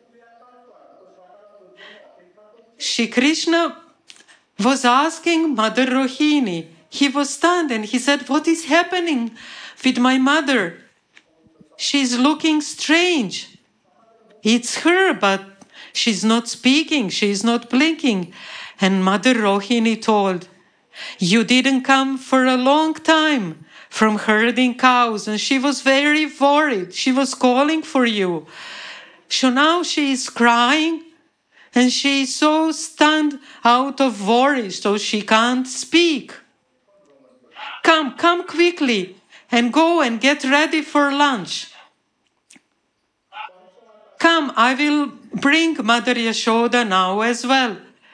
Shri Krishna was asking Mother Rohini. He was stunned and he said, what is happening with my mother? She's looking strange. It's her, but she's not speaking, she's not blinking. And Mother Rohini told, you didn't come for a long time from herding cows, and she was very worried. She was calling for you. So now she is crying, and she is so stunned out of worry, so she can't speak. Come, come quickly, and go and get ready for lunch. Come, I will bring Mother Yashoda now as well.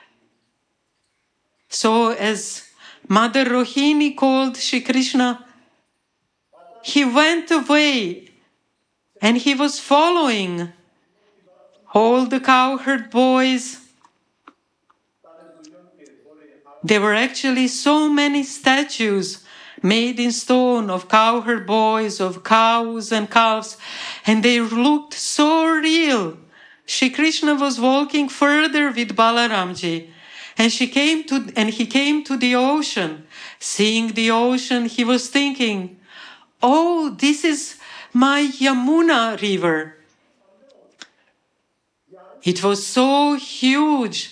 So as Mother Rohini called Shri Krishna, he went away and he was following all the cowherd boys. There were actually so many statues made in stone of cowherd boys, of cows and calves, and they looked so real. Shri Krishna was walking further with Balaramji, and she came to and he came to the ocean. Seeing the ocean, he was thinking, oh, this is my Yamuna river. It was so huge.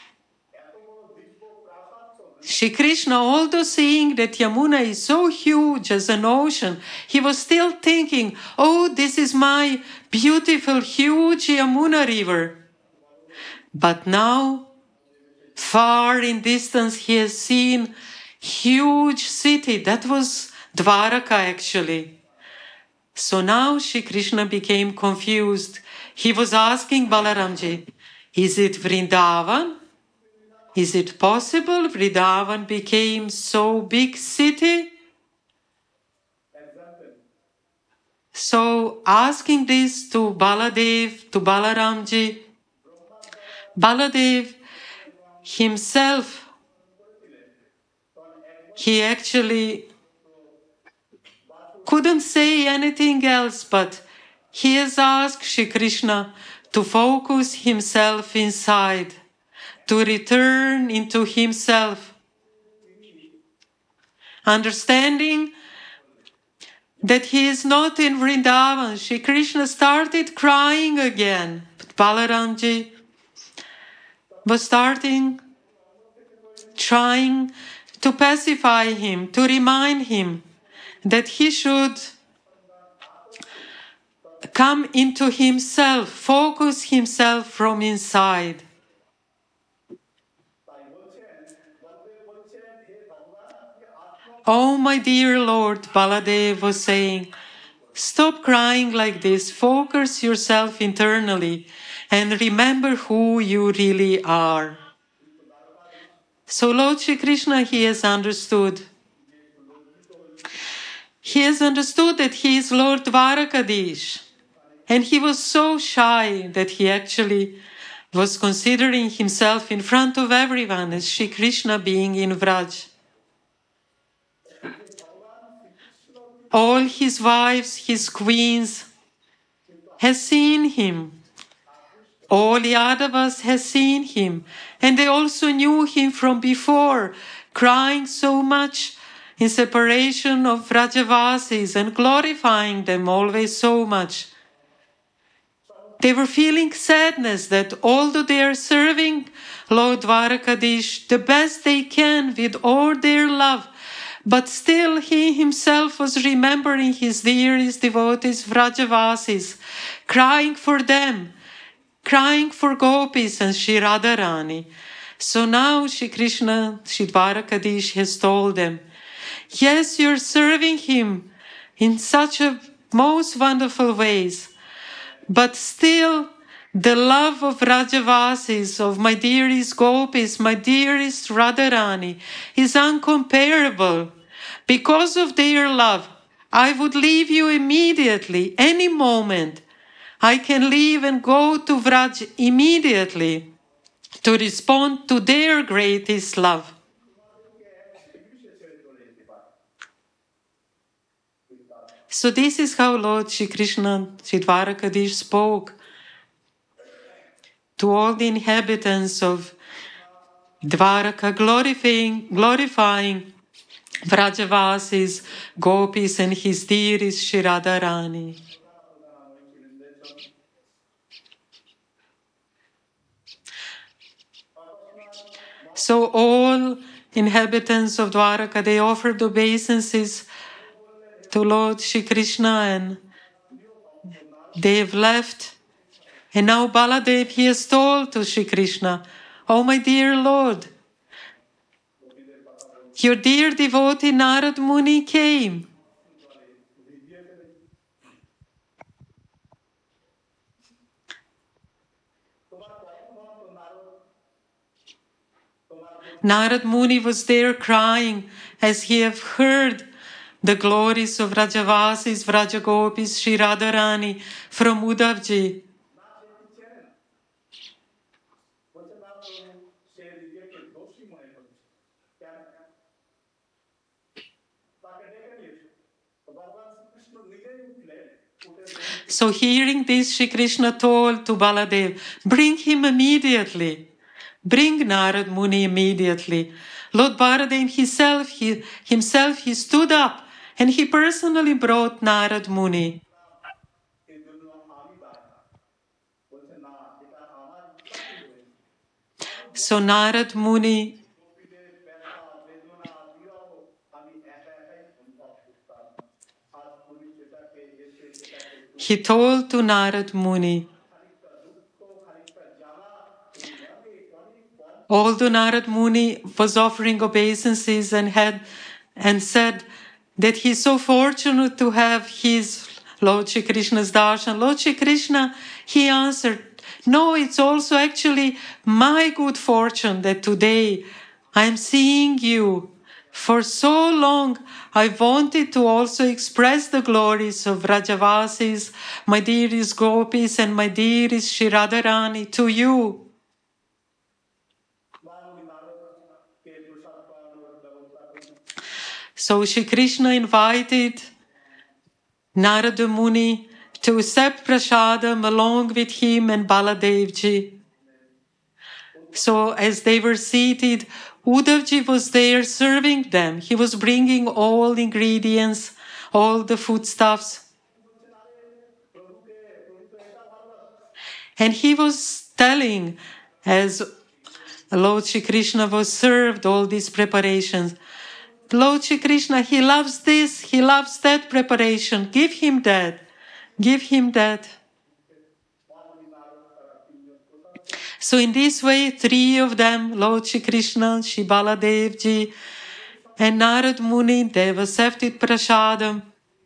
Shri Krishna, although seeing that Yamuna is so huge as an ocean, he was still thinking, oh, this is my beautiful, huge Yamuna river. But now, far in distance, he has seen huge city. That was Dwaraka actually. So now Shri Krishna became confused. He was asking Balaramji, is it Vrindavan? Is it possible Vrindavan became so big city? So asking this to Baladev, to Balaramji, Baladev, himself, he actually couldn't say anything else, but he has asked Shri Krishna to focus himself inside, to return into himself, understanding that he is not in Vrindavan. Shri Krishna started crying again, but Balaramji was starting, trying to pacify him, to remind him that he should come into himself, focus himself from inside. Oh, my dear Lord, Baladev was saying, stop crying like this, focus yourself internally and remember who you really are. So Lord Shri Krishna, he has understood. He has understood that he is Lord Dwarakadish. And he was so shy that he actually was considering himself in front of everyone as Shri Krishna being in Vraj. All his wives, his queens, has seen him. All Yadavas has seen him. And they also knew him from before, crying so much in separation of Vrajavasis and glorifying them always so much. They were feeling sadness that although they are serving Lord Dwarakadish the best they can with all their love, but still he himself was remembering his dearest devotees, Vrajavasis, crying for them, crying for Gopis and Shri Radharani. So now Shri Krishna, Shri Dwarakadish has told them, yes, you're serving him in such a most wonderful ways, but still the love of Vrajavasis, of my dearest Gopis, my dearest Radharani, is uncomparable. Because of their love, I would leave you immediately, any moment. I can leave and go to Vraj immediately to respond to their greatest love. So this is how Lord Shri Krishna, Shri Dwarakadish spoke to all the inhabitants of Dwaraka, glorifying, glorifying Vrajavasis, Gopis and his dearest Shri Radharani. So all inhabitants of Dwaraka, they offered obeisances to Lord Shri Krishna and they have left. And now Baladev, he has told to Shri Krishna, oh my dear Lord, your dear devotee Narad Muni came. Narad Muni was there crying as he have heard the glories of Vrajavasis, Vrajagopis, Shri Radharani from Uddhavji. So hearing this, Shri Krishna told to Baladev, bring him immediately. Bring Narad Muni immediately. Lord Baladev himself, he, himself, he stood up and he personally brought Narad Muni. So Narad Muni, he told to Narad Muni, although Narad Muni was offering obeisances and had and said that he's so fortunate to have his Lord Shri Krishna's darshan, Lord Shri Krishna, he answered, no, it's also actually my good fortune that today I'm seeing you. For so long, I wanted to also express the glories of Vrajavasis, my dearest Gopis and my dearest Shri Radharani to you. So Shri Krishna invited Narada Muni to accept prasadam along with him and Baladevji. So as they were seated, Uddhavji was there serving them. He was bringing all ingredients, all the foodstuffs. And he was telling, as Lord Shri Krishna was served all these preparations, Lord Shri Krishna, he loves this, he loves that preparation. Give him that. Give him that. So in this way, three of them, Lord Shri Krishna, Shri Baladevji, and Narad Muni, they have accepted prasadam.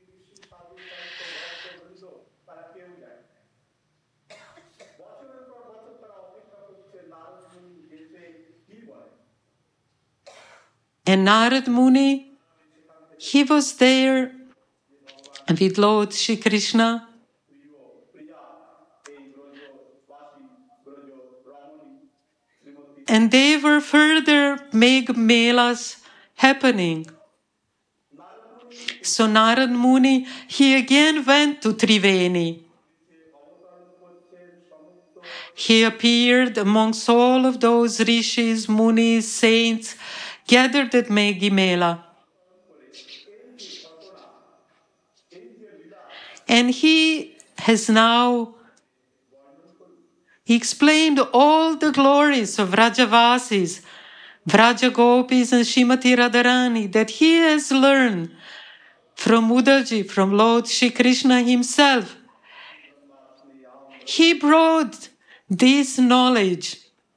And Narad Muni, he was there with Lord Shri Krishna. And they were further Megh Melas happening. So Narad Muni, he again went to Triveni. He appeared amongst all of those rishis, munis, saints, gathered at Megh Mela. And he has now explained all the glories of Vrajavasis, Vrajagopis and Shrimati Radharani that he has learned from Uddhavji, from Lord Shri Krishna himself. He brought this knowledge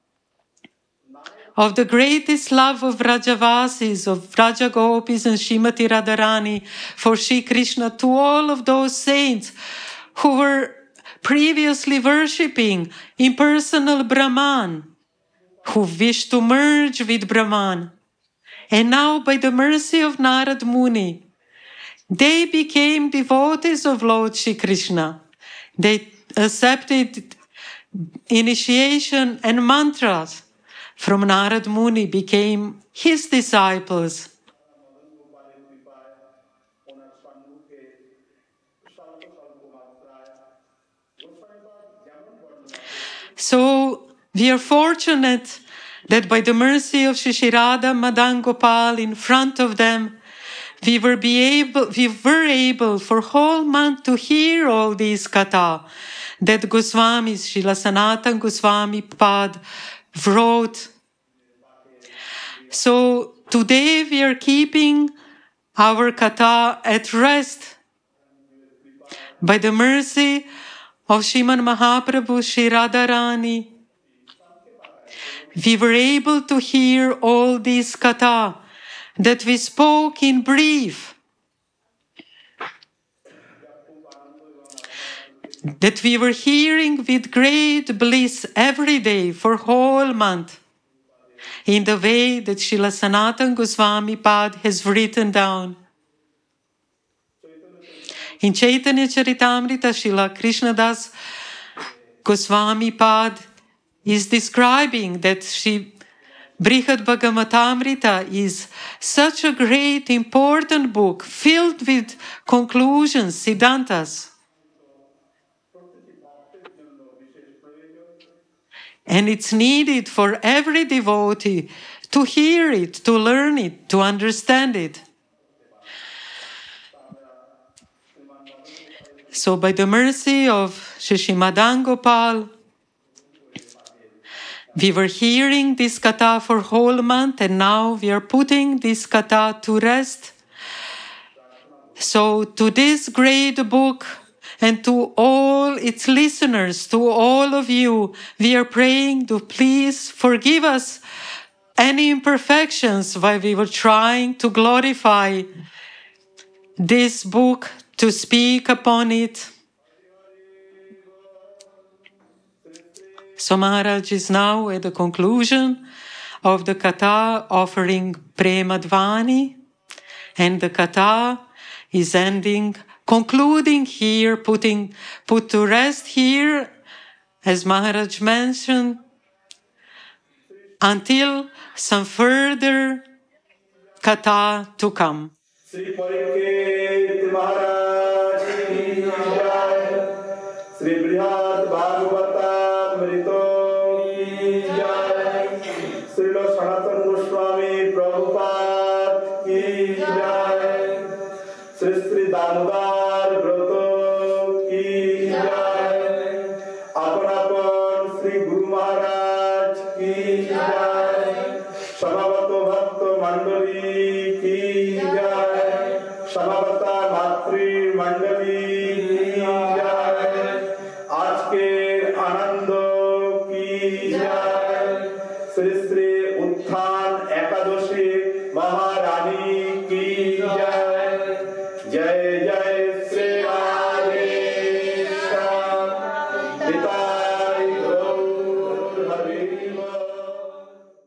of the greatest love of Vrajavasis, of Vrajagopis and Shrimati Radharani for Shri Krishna to all of those saints who were previously worshipping impersonal Brahman, who wished to merge with Brahman. And now, by the mercy of Narad Muni, they became devotees of Lord Shri Krishna. They accepted initiation and mantras from Narad Muni, became his disciples. So we are fortunate that by the mercy of Shri Radha Madan Gopal in front of them, we were, be able, we were able for whole month to hear all these katha that Goswamis, Srila Sanatana Goswami Pad wrote. So today we are keeping our katha at rest by the mercy of Sriman Mahaprabhu, Shri Radharani. We were able to hear all these katha that we spoke in brief, that we were hearing with great bliss every day for whole month, in the way that Srila Sanatana Goswami Pad has written down. In Chaitanya Charitamrita, Srila Krishnadas Goswami Pad is describing that Sri Brihad Bhagavatamrita is such a great, important book filled with conclusions, siddhantas. And it's needed for every devotee to hear it, to learn it, to understand it. So by the mercy of Shri Madan Gopal, we were hearing this katha for whole month, and now we are putting this katha to rest. So to this great book and to all its listeners, to all of you, we are praying to please forgive us any imperfections while we were trying to glorify this book, to speak upon it. So Maharaj is now at the conclusion of the katha, offering Premadvani, and the katha is ending, concluding here, putting put to rest here, as Maharaj mentioned, until some further kata to come. Sri Parikshit Maharaj ki jai, Sri Brihad Bhagavatamrito ki jai, Srila Sanatana Goswami Prabhupada ki jai, Sri Sri Damodar Vrato ki jai, Apon Apon Sri Guru Maharaj ki jai, Samavato Bhakta Mandali ki jai, Samavata Matri Mandali ki jai, আজকের আনন্দ কি জয়, শ্রী শ্রী উত্থান